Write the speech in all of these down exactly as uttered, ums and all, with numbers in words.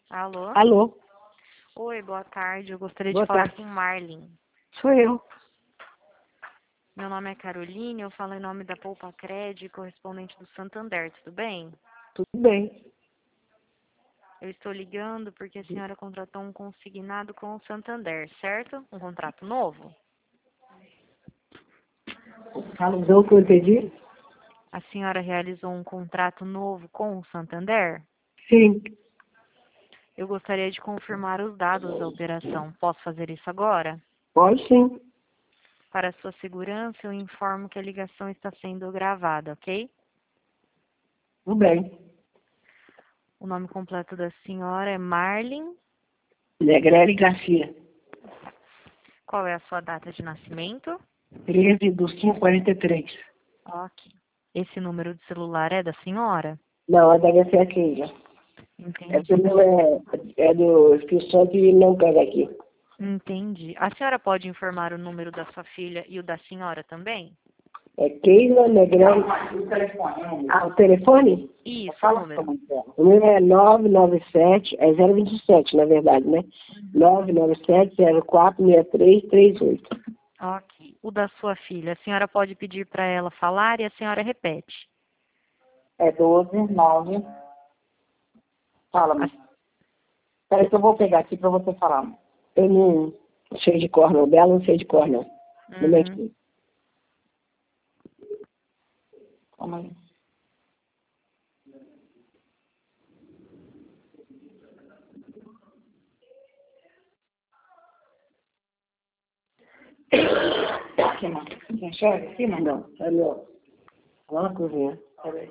Alô? Alô? Oi, boa tarde. Eu gostaria Boa de falar tarde. com Marlin. Sou eu. Meu nome é Caroline, eu falo em nome da Poupa Cred, correspondente do Santander, tudo bem? Tudo bem. Eu estou ligando porque a senhora contratou um consignado com o Santander, certo? Um contrato novo? Fala o que eu entendi? A senhora realizou um contrato novo com o Santander? Sim. Eu gostaria de confirmar os dados da operação. Posso fazer isso agora? Pode sim. Para sua segurança, eu informo que a ligação está sendo gravada, ok? Tudo bem. O nome completo da senhora é Marlin. Negrelli Garcia. Qual é a sua data de nascimento? treze do cinco quarenta e três. Ok. Esse número de celular é da senhora? Não, deve ser aqui já. Entendi. Esse meu é, é do Espírito Santo e não pega aqui. Entendi. A senhora pode informar o número da sua filha e o da senhora também? É Keila Negrelli. Ah, o telefone? Isso, o número. O número é nove nove sete, é zero vinte e sete, na verdade, né? nove nove sete zero quatro seis três três oito. Ok. O da sua filha, a senhora pode pedir para ela falar e a senhora repete. É doze, nove. Fala, mas. Peraí que eu vou pegar aqui pra você falar. Eu não sei de cor, não. Dela não sei de cor, não. Como é Uhum. que... Calma aí. Aqui, mano. Você enxerga aqui, mano? Não, é não. Lá na cozinha. Peraí.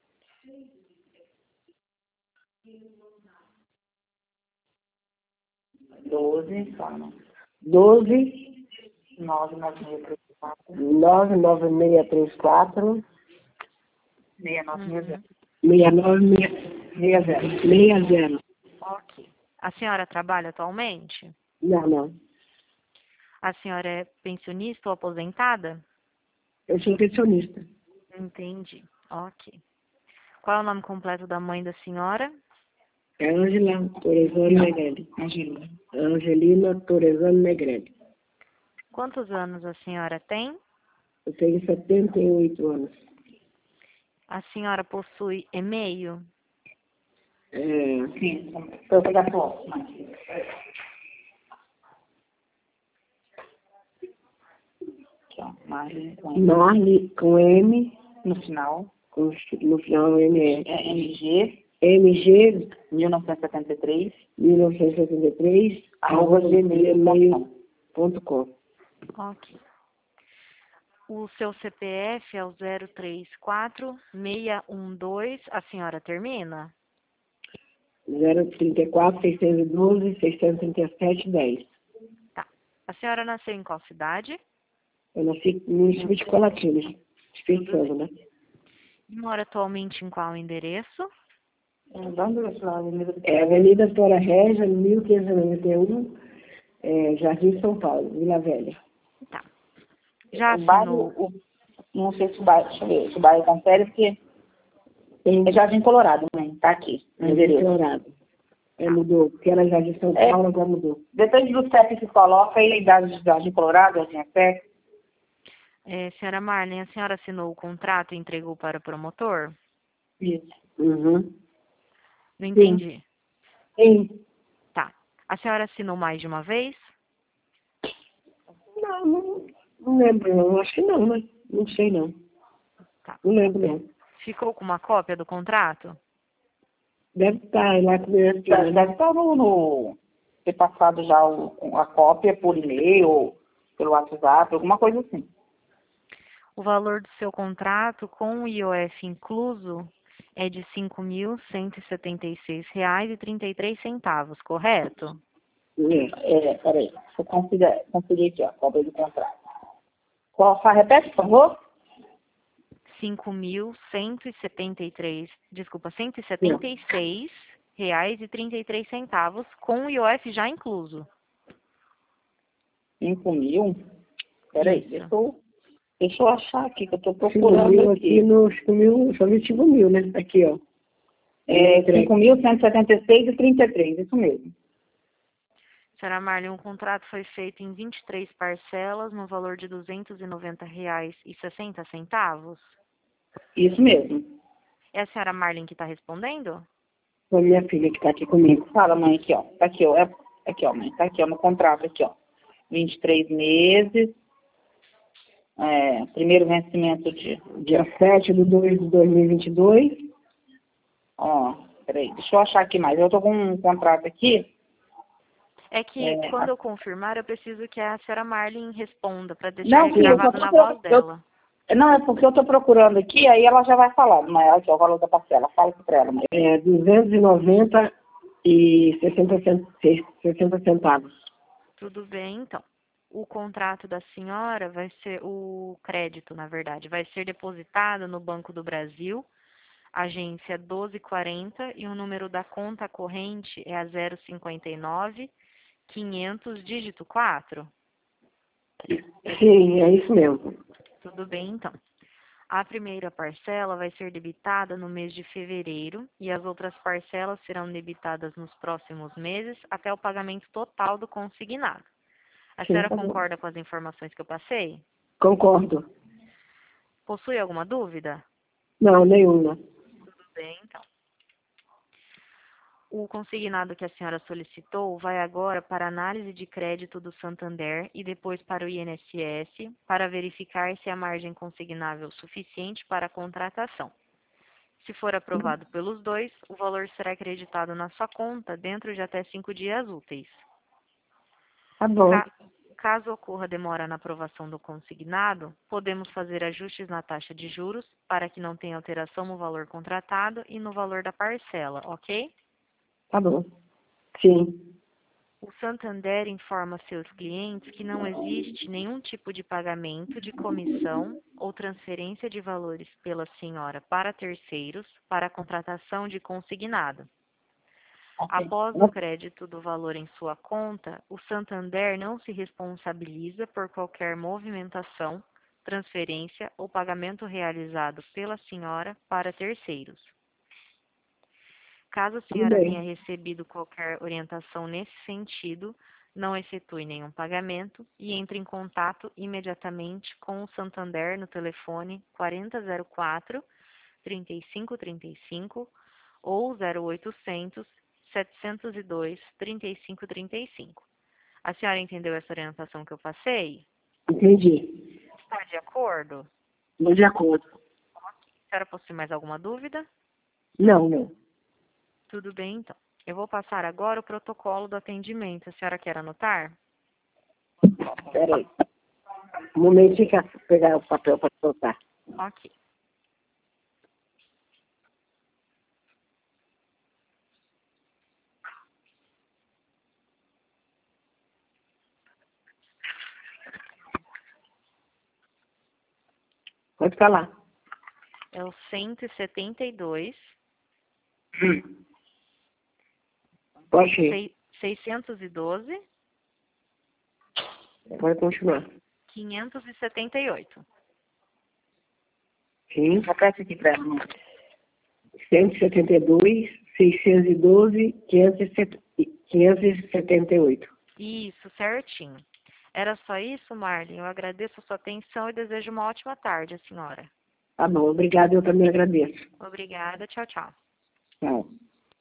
doze, calma. doze, nove nove seis três quatro, nove nove seis três quatro, seis nove seis zero. seis nove seis zero. seis zero. Ok. A senhora trabalha atualmente? Não, não. A senhora é pensionista ou aposentada? Eu sou nutricionista. Entendi. Ok. Qual é o nome completo da mãe da senhora? É Angela Torezano Negrelli. Angelina. Angelina Torezano Negrelli. Quantos anos a senhora tem? Eu tenho setenta e oito anos. A senhora possui e-mail? É, sim, pra eu pegar foto. Aqui, ó. Marlin com M. Marli com M, No final. com, no final M é É M G M G mil novecentos e setenta e três, mil novecentos e setenta e três, arroba gmail ponto com. Ok. O seu C P F é o zero três quatro seis um dois. A senhora termina? zero trinta e quatro, seiscentos e doze, seiscentos e trinta e sete, dez. Tá. A senhora nasceu em qual cidade? Eu nasci no município de Colatina, Espírito Santo, né? E mora atualmente em qual endereço? É Avenida Tora Régia, mil quinhentos e noventa e um, é, Jardim São Paulo, Vila Velha. Tá. Já O bairro, assinou? o, não sei se o bairro, deixa eu ver, se o bairro confere, porque é Jardim Colorado, né? Tá aqui, no Jardim endereço. Colorado. É, mudou, porque era Jardim São É. Paulo, agora mudou. Depende do C E P que coloca e a idade de Jardim Colorado, assim, é certo? É, senhora Marlene, a senhora assinou o contrato e entregou para o promotor? Isso. Uhum. Não entendi. Sim. Tá. A senhora assinou mais de uma vez? Não, não, não lembro, não. Acho que não, né? Não sei, não. Tá. Não lembro, não. Ficou com uma cópia do contrato? Deve estar lá com o meu Deve, deve estar no, no ter passado já o, a cópia por e-mail, ou pelo WhatsApp, alguma coisa assim. O valor do seu contrato com o I O F incluso é de cinco mil cento e setenta e seis reais e trinta e três centavos, correto? É. É, peraí, deixa eu conferir, conferir aqui, ó, cópia do contrato. Qual, fa- repete, por favor? cinco mil cento e setenta e três, desculpa, cento e setenta e seis reais e trinta e três centavos com o I O F já incluso. cinco mil? Peraí, Isso. deixa eu, deixa eu achar aqui, que eu tô cinco procurando mil aqui. aqui no cinco mil, só vi cinco mil, né? Aqui, ó. É cinco mil cento e setenta e seis e trinta e três, isso mesmo. Senhora Marlene, um contrato foi feito em vinte e três parcelas no valor de duzentos e noventa reais e sessenta centavos? Isso mesmo. É a senhora Marlene que está respondendo? Foi minha filha que está aqui comigo. Fala, mãe, aqui, ó. Tá aqui, ó. É, aqui, ó, mãe. Tá aqui, ó, no contrato, aqui, ó. vinte e três meses. É, primeiro vencimento de... Dia sete de dois de dois mil e vinte e dois. Ó, peraí. Deixa eu achar aqui mais. Eu tô com um contrato aqui. É que É, quando eu confirmar, eu preciso que a senhora Marlene responda para deixar Não, ele filha, eu gravado só na tô... voz eu- dela. Não, é porque eu tô procurando aqui, aí ela já vai falar. Mas aqui, ó, o valor da parcela. Fala aqui pra ela, mãe. É duzentos e noventa e sessenta centavos. Tudo bem, então. O contrato da senhora vai ser, o crédito, na verdade, vai ser depositado no Banco do Brasil, agência doze quarenta, e o número da conta corrente é a zero cinquenta e nove, quinhentos, dígito quatro. Sim, é isso mesmo. Tudo bem, então. A primeira parcela vai ser debitada no mês de fevereiro e as outras parcelas serão debitadas nos próximos meses até o pagamento total do consignado. A Sim, senhora tá bom. concorda com as informações que eu passei? Concordo. Possui alguma dúvida? Não, nenhuma. Tudo bem, então. O consignado que a senhora solicitou vai agora para análise de crédito do Santander e depois para o I N S S para verificar se há margem consignável suficiente para a contratação. Se for aprovado pelos dois, o valor será acreditado na sua conta dentro de até cinco dias úteis. Tá bom. Ca- Caso ocorra demora na aprovação do consignado, podemos fazer ajustes na taxa de juros para que não tenha alteração no valor contratado e no valor da parcela, ok? Tá bom. Sim. O Santander informa seus clientes que não existe nenhum tipo de pagamento de comissão ou transferência de valores pela senhora para terceiros para a contratação de consignado. Após o crédito do valor em sua conta, o Santander não se responsabiliza por qualquer movimentação, transferência ou pagamento realizado pela senhora para terceiros. Caso a Tudo senhora bem. tenha recebido qualquer orientação nesse sentido, não efetue nenhum pagamento e entre em contato imediatamente com o Santander no telefone quarenta zero quatro, trinta e cinco trinta e cinco ou zero oitocentos, setecentos e dois, trinta e cinco trinta e cinco. A senhora entendeu essa orientação que eu passei? Entendi. Está de acordo? Estou de acordo. A senhora possui mais alguma dúvida? Não, não. Tudo bem, então. Eu vou passar agora o protocolo do atendimento. A senhora quer anotar? Espera aí. Um momentinho que eu vou pegar o papel para soltar. Ok. Pode falar. É o cento e setenta e dois, Hum. Pode ir. sei- seiscentos e doze, Pode continuar. quinhentos e setenta e oito. Sim. Repete aqui pra ela, mãe. cento e setenta e dois, seiscentos e doze, quinhentos e setenta e oito. Isso, certinho. Era só isso, Marlene. Eu agradeço a sua atenção e desejo uma ótima tarde, senhora. Tá bom, obrigada, eu também agradeço. Obrigada. Tchau, tchau. Tchau.